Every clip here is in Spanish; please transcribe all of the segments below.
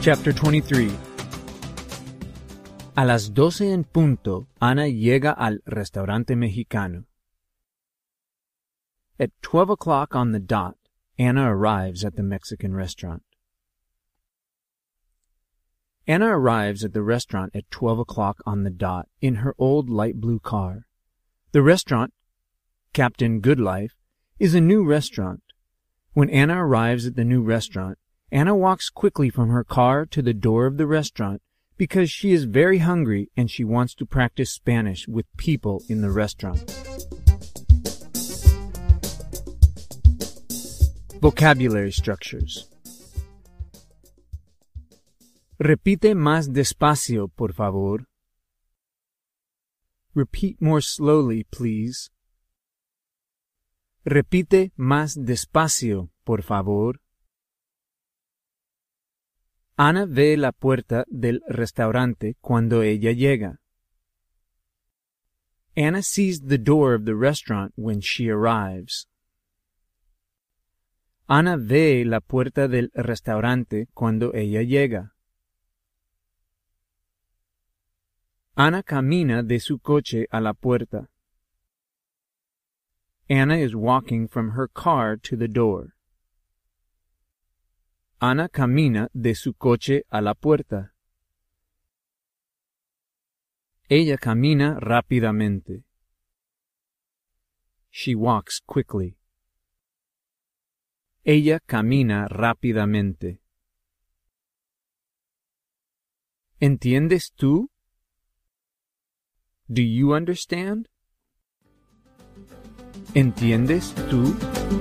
Chapter 23. A las 12 en punto, Ana llega al restaurante mexicano. At 12 o'clock on the dot, Anna arrives at the Mexican restaurant. Anna arrives at the restaurant at 12 o'clock on the dot in her old light blue car. The restaurant, Captain Goodlife, is a new restaurant. When Anna arrives at the new restaurant, Anna walks quickly from her car to the door of the restaurant because she is very hungry and she wants to practice Spanish with people in the restaurant. Vocabulary structures. Repite más despacio, por favor. Repeat more slowly, please. Repite más despacio, por favor. Ana ve la puerta del restaurante cuando ella llega. Anna sees the door of the restaurant when she arrives. Ana ve la puerta del restaurante cuando ella llega. Ana camina de su coche a la puerta. Anna is walking from her car to the door. Ana camina de su coche a la puerta. Ella camina rápidamente. She walks quickly. Ella camina rápidamente. ¿Entiendes tú? Do you understand? ¿Entiendes tú?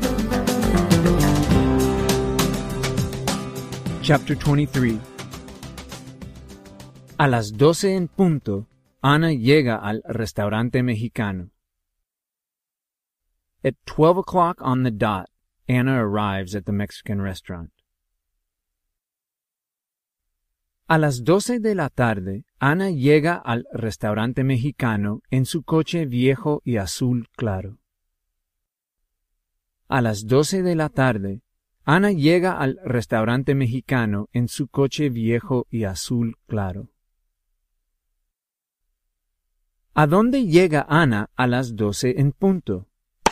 Chapter 23. A las 12 en punto, Ana llega al restaurante mexicano. At 12 o'clock on the dot, Anna arrives at the Mexican restaurant. A las 12 de la tarde, Ana llega al restaurante mexicano en su coche viejo y azul claro. A las 12 de la tarde, Ana llega al restaurante mexicano en su coche viejo y azul claro. ¿A dónde llega Ana a las 12 en punto?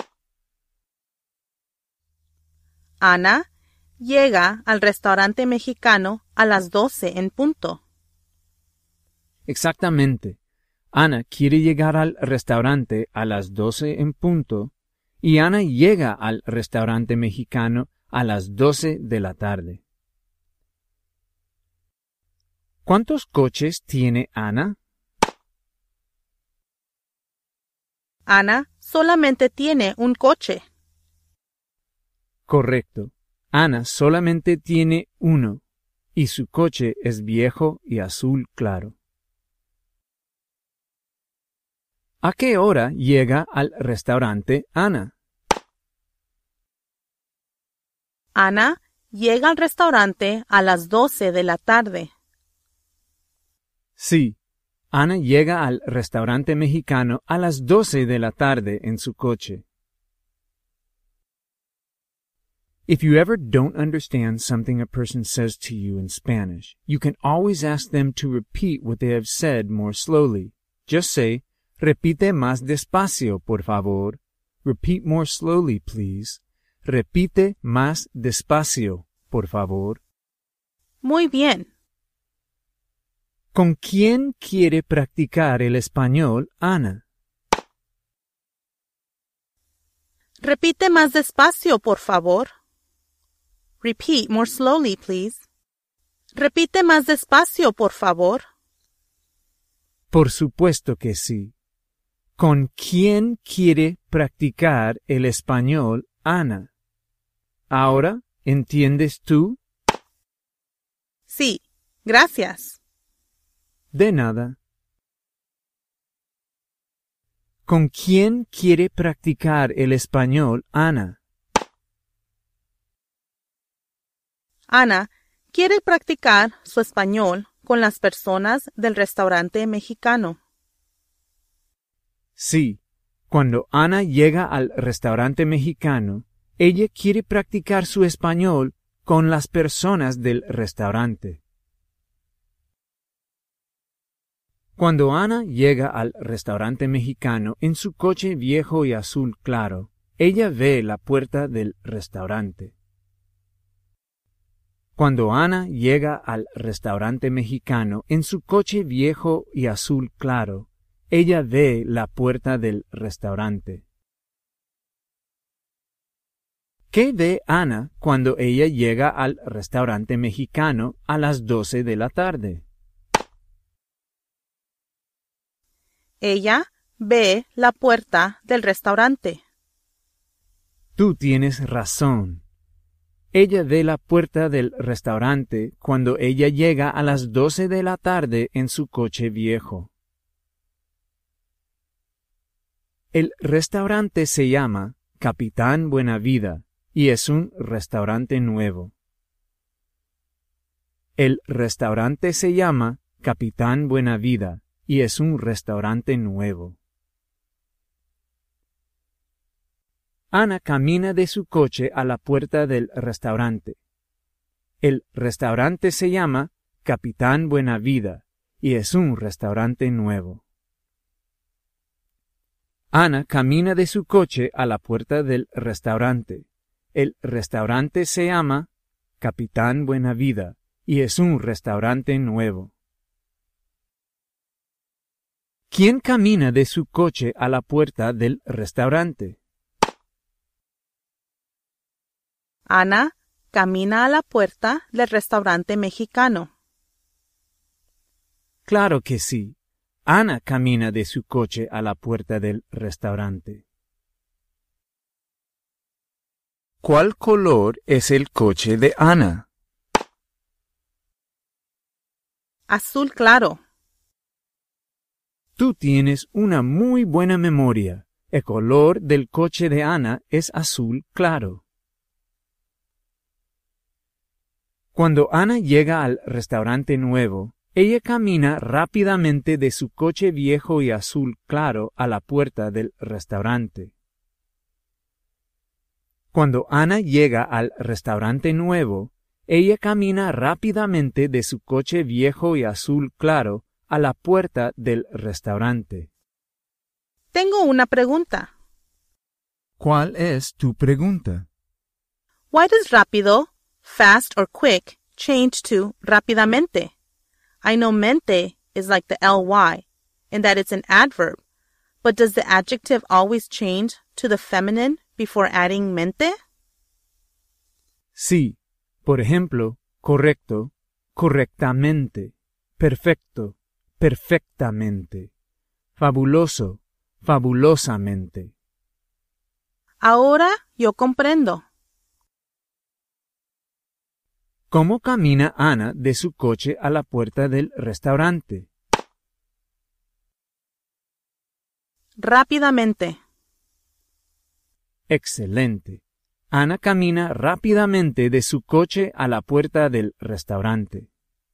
Ana llega al restaurante mexicano a las 12 en punto. Exactamente. Ana quiere llegar al restaurante a las 12 en punto y Ana llega al restaurante mexicano a las 12 de la tarde. ¿Cuántos coches tiene Ana? Ana solamente tiene un coche. Correcto. Ana solamente tiene uno, y su coche es viejo y azul claro. ¿A qué hora llega al restaurante Ana? Ana llega al restaurante a las 12 de la tarde. Sí, Ana llega al restaurante mexicano a las 12 de la tarde en su coche. If you ever don't understand something a person says to you in Spanish, you can always ask them to repeat what they have said more slowly. Just say, repite más despacio, por favor. Repeat more slowly, please. Repite más despacio, por favor. Muy bien. ¿Con quién quiere practicar el español, Ana? Repite más despacio, por favor. Repeat more slowly, please. Repite más despacio, por favor. Por supuesto que sí. ¿Con quién quiere practicar el español, Ana? ¿Ahora entiendes tú? Sí, gracias. De nada. ¿Con quién quiere practicar el español, Ana? Ana quiere practicar su español con las personas del restaurante mexicano. Sí, cuando Ana llega al restaurante mexicano, ella quiere practicar su español con las personas del restaurante. Cuando Ana llega al restaurante mexicano en su coche viejo y azul claro, ella ve la puerta del restaurante. Cuando Ana llega al restaurante mexicano en su coche viejo y azul claro, ella ve la puerta del restaurante. ¿Qué ve Ana cuando ella llega al restaurante mexicano a las 12 de la tarde? Ella ve la puerta del restaurante. Tú tienes razón. Ella ve la puerta del restaurante cuando ella llega a las 12 de la tarde en su coche viejo. El restaurante se llama Capitán Buenavida y es un restaurante nuevo. El restaurante se llama Capitán Buenavida y es un restaurante nuevo. Ana camina de su coche a la puerta del restaurante. El restaurante se llama Capitán Buenavida y es un restaurante nuevo. Ana camina de su coche a la puerta del restaurante. El restaurante se llama Capitán Buenavida y es un restaurante nuevo. ¿Quién camina de su coche a la puerta del restaurante? Ana camina a la puerta del restaurante mexicano. Claro que sí. Ana camina de su coche a la puerta del restaurante. ¿Cuál color es el coche de Ana? Azul claro. Tú tienes una muy buena memoria. El color del coche de Ana es azul claro. Cuando Ana llega al restaurante nuevo, ella camina rápidamente de su coche viejo y azul claro a la puerta del restaurante. Cuando Ana llega al restaurante nuevo, ella camina rápidamente de su coche viejo y azul claro a la puerta del restaurante. Tengo una pregunta. ¿Cuál es tu pregunta? Why does rápido, fast or quick change to rápidamente? I know mente is like the ly, and that it's an adverb, but does the adjective always change to the feminine before adding mente? Sí. Por ejemplo, correcto, correctamente, perfecto, perfectamente, fabuloso, fabulosamente. Ahora yo comprendo. ¿Cómo camina Ana de su coche a la puerta del restaurante? Rápidamente. Excelente. Ana camina rápidamente de su coche a la puerta del restaurante.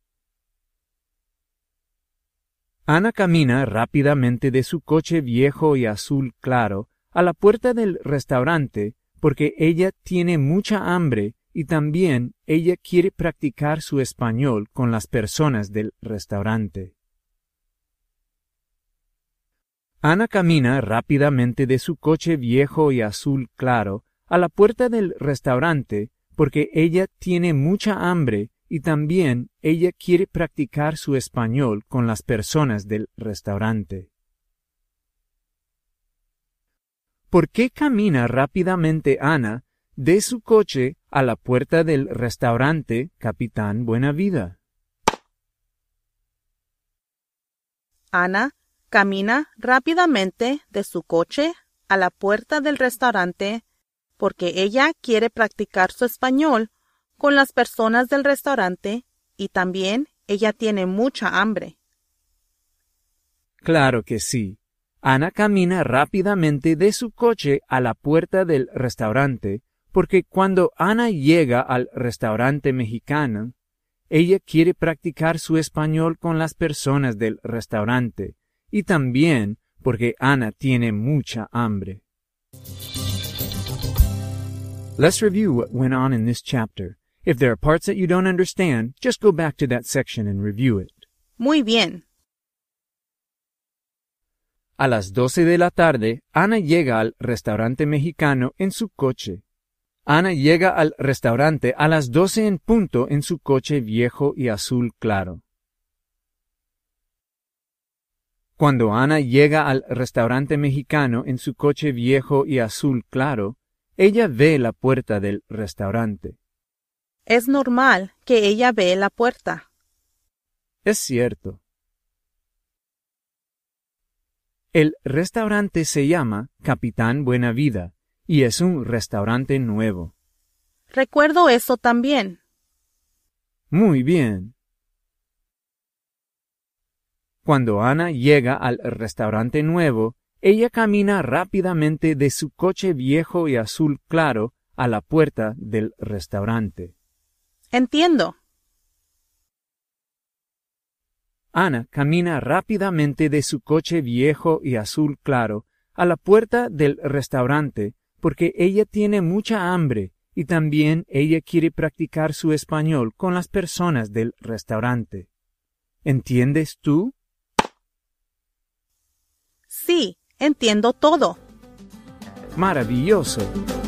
Ana camina rápidamente de su coche viejo y azul claro a la puerta del restaurante porque ella tiene mucha hambre y también ella quiere practicar su español con las personas del restaurante. Ana camina rápidamente de su coche viejo y azul claro a la puerta del restaurante porque ella tiene mucha hambre y también ella quiere practicar su español con las personas del restaurante. ¿Por qué camina rápidamente Ana de su coche a la puerta del restaurante Capitán Buenavida? Ana camina rápidamente de su coche a la puerta del restaurante porque ella quiere practicar su español con las personas del restaurante y también ella tiene mucha hambre. Claro que sí. Ana camina rápidamente de su coche a la puerta del restaurante porque cuando Ana llega al restaurante mexicano, ella quiere practicar su español con las personas del restaurante y también porque Ana tiene mucha hambre. Let's review what went on in this chapter. If there are parts that you don't understand, just go back to that section and review it. Muy bien. A las 12 de la tarde, Ana llega al restaurante mexicano en su coche. Ana llega al restaurante a las 12 en punto en su coche viejo y azul claro. Cuando Ana llega al restaurante mexicano en su coche viejo y azul claro, ella ve la puerta del restaurante. Es normal que ella ve la puerta. Es cierto. El restaurante se llama Capitán Buenavida y es un restaurante nuevo. Recuerdo eso también. Muy bien. Cuando Ana llega al restaurante nuevo, ella camina rápidamente de su coche viejo y azul claro a la puerta del restaurante. Entiendo. Ana camina rápidamente de su coche viejo y azul claro a la puerta del restaurante porque ella tiene mucha hambre y también ella quiere practicar su español con las personas del restaurante. ¿Entiendes tú? Sí, entiendo todo. Maravilloso.